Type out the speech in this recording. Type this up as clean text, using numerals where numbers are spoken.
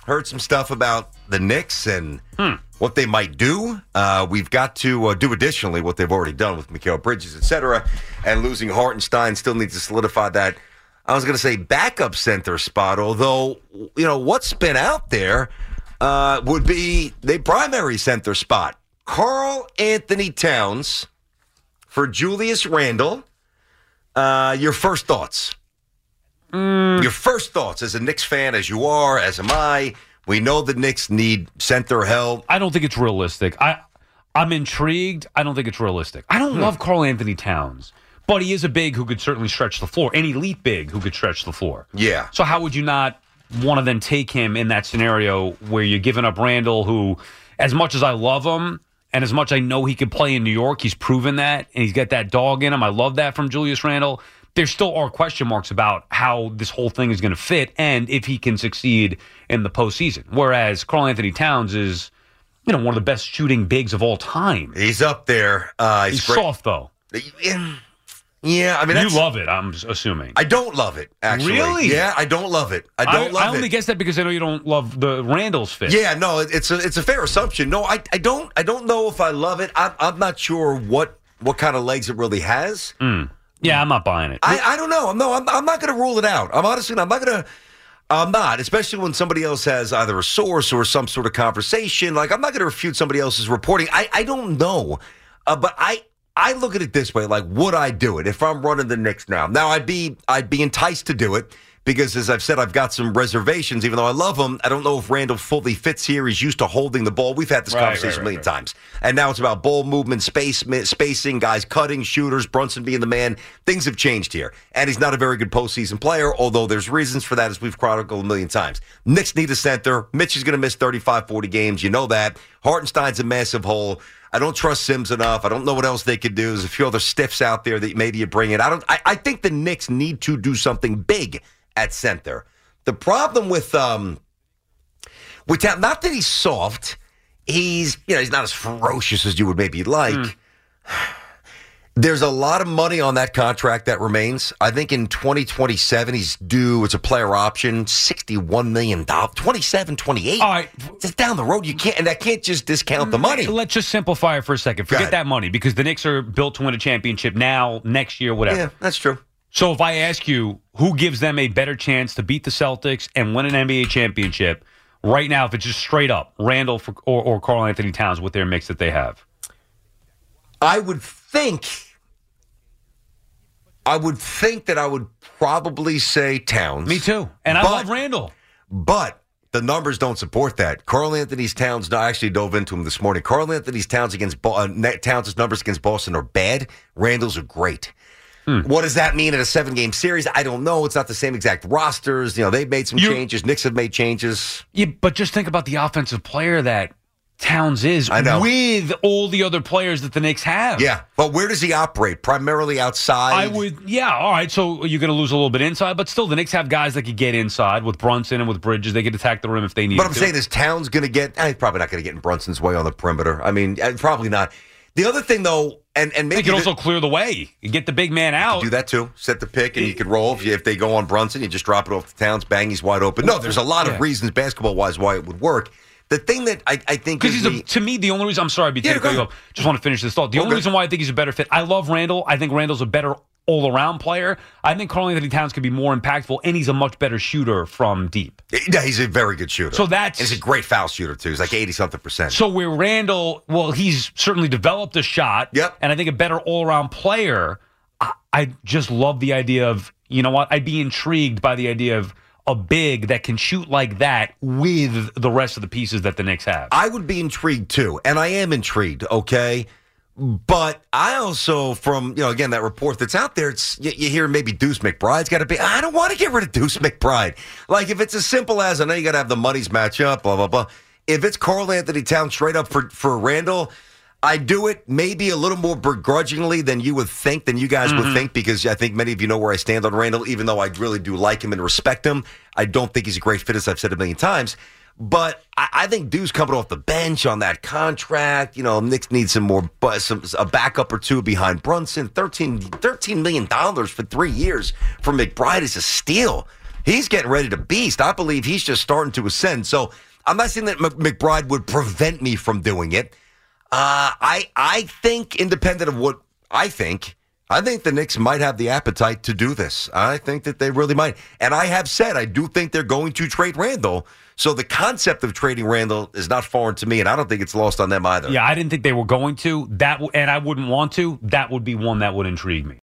Heard some stuff about the Knicks and what they might do. We've got to do additionally what they've already done with Mikal Bridges, et cetera, and losing Hartenstein still needs to solidify that. I was going to say backup center spot, although, what's been out there would be the primary center spot. Karl Anthony Towns for Julius Randle. Your first thoughts? Your first thoughts as a Knicks fan, as you are, as am I. We know the Knicks need center help. I don't think it's realistic. I'm intrigued. I don't think it's realistic. I don't love Karl Anthony Towns, but he is a big who could certainly stretch the floor, an elite big who could stretch the floor. Yeah. So how would you not want to then take him in that scenario where you're giving up Randall, who, as much as I love him and as much I know he could play in New York, he's proven that, and he's got that dog in him. I love that from Julius Randle. There still are question marks about how this whole thing is going to fit and if he can succeed in the postseason. Whereas Karl Anthony Towns is, one of the best shooting bigs of all time. He's up there. He's great. Soft, though. Yeah, I mean, you love it, I'm assuming. I don't love it, actually. Really? Yeah, I don't love it. I only guess that because I know you don't love the Randall's fit. Yeah, no, it's a fair assumption. No, I don't know if I love it. I'm not sure what kind of legs it really has. Yeah, I'm not buying it. I don't know. I'm not going to rule it out. I'm not, especially when somebody else has either a source or some sort of conversation. Like, I'm not going to refute somebody else's reporting. I don't know. But I look at it this way. Like, would I do it if I'm running the Knicks now? Now, I'd be enticed to do it because, as I've said, I've got some reservations. Even though I love him, I don't know if Randall fully fits here. He's used to holding the ball. We've had this conversation a million times. And now it's about ball movement, spacing, guys cutting, shooters, Brunson being the man. Things have changed here. And he's not a very good postseason player, although there's reasons for that, as we've chronicled a million times. Knicks need a center. Mitch is going to miss 35, 40 games. You know that. Hartenstein's a massive hole. I don't trust Sims enough. I don't know what else they could do. There's a few other stiffs out there that maybe you bring in. I think the Knicks need to do something big at center. The problem with not that he's soft, he's not as ferocious as you would maybe like. There's a lot of money on that contract that remains. I think in 2027 he's due, it's a player option, $61 million, 27, 28. All right. It's down the road. You can't, and I can't just discount the money. Let's just simplify it for a second. Forget that money, because the Knicks are built to win a championship now, next year, whatever. Yeah, that's true. So if I ask you who gives them a better chance to beat the Celtics and win an NBA championship right now, if it's just straight up, Randall or Karl Anthony Towns with their mix that they have? I would think that I would probably say Towns. Me too. And I love Randall. But the numbers don't support that. Karl Anthony Towns, I actually dove into him this morning. Karl Anthony Towns Towns' numbers against Boston are bad. Randall's are great. What does that mean in a 7-game series? I don't know. It's not the same exact rosters. They've made some changes. Knicks have made changes. Yeah, but just think about the offensive player that Towns is with all the other players that the Knicks have. Yeah, but where does he operate? Primarily outside? All right, so you're going to lose a little bit inside, but still the Knicks have guys that could get inside with Brunson and with Bridges. They could attack the rim if they need to. But I'm saying, is Towns going to get, he's probably not going to get in Brunson's way on the perimeter. I mean, probably not. The other thing, though, and maybe they could also clear the way. You get the big man out. Do that, too. Set the pick, and you could roll. If they go on Brunson, you just drop it off to Towns, bang, he's wide open. No, there's a lot of reasons basketball-wise why it would work. The thing that I think is to me, the only reason, I'm sorry, just want to finish this thought. The only reason why I think he's a better fit, I love Randall. I think Randall's a better all-around player. I think Karl Anthony Towns could be more impactful, and he's a much better shooter from deep. Yeah, he's a very good shooter. So he's a great foul shooter, too. He's like 80-something%. So where Randall, he's certainly developed a shot. Yep. And I think a better all-around player. I just love the idea of, I'd be intrigued by the idea of a big that can shoot like that with the rest of the pieces that the Knicks have. I would be intrigued, too. And I am intrigued, okay? But I also, from, again, that report that's out there, you hear maybe Deuce McBride's got to be, I don't want to get rid of Deuce McBride. Like, if it's as simple as, I know you got to have the monies match up, blah, blah, blah. If it's Karl Anthony Towns straight up for Randall, I do it maybe a little more begrudgingly than you would think, than you guys would think, because I think many of you know where I stand on Randall, even though I really do like him and respect him. I don't think he's a great fit, as I've said a million times. But I think Deuce coming off the bench on that contract, Knicks need a backup or two behind Brunson. $13 million for 3 years for McBride is a steal. He's getting ready to beast. I believe he's just starting to ascend. So I'm not saying that McBride would prevent me from doing it. I think, independent of what I think the Knicks might have the appetite to do this. I think that they really might. And I have said I do think they're going to trade Randall. So the concept of trading Randall is not foreign to me, and I don't think it's lost on them either. Yeah, I didn't think they were going to. And I wouldn't want to. That would be one that would intrigue me.